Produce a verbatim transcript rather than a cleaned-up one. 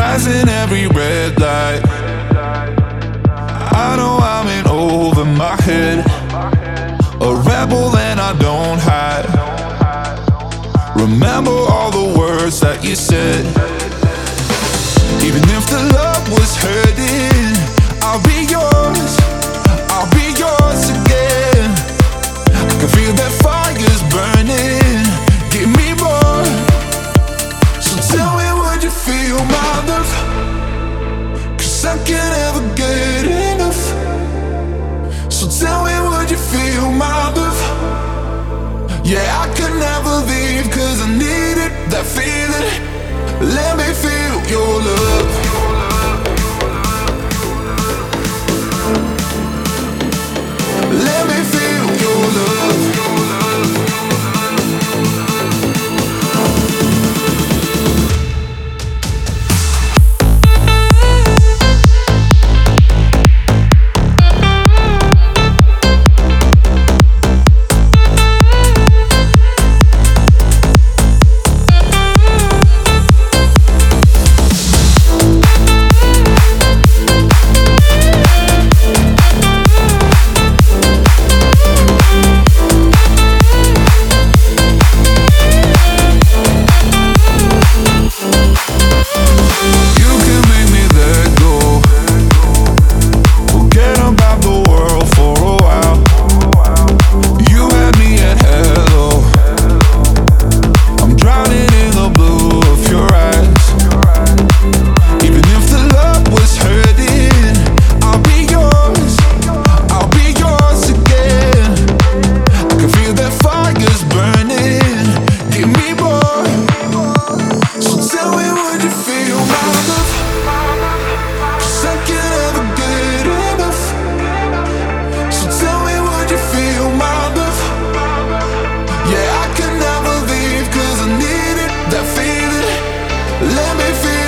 passing every red light. I know I'm in over my head, a rebel and I don't hide. Remember all the words that you said. Even if the love was hurting, I'll be yours, I'll be yours again. I can feel that fire's burning, give me more. So tell me, would you feel my love? Cause I can't ever get enough. So tell me, would you feel my love? Yeah, I could never leave, cause I needed that feeling. Let me feel your love. Let me feel your love. Let me feel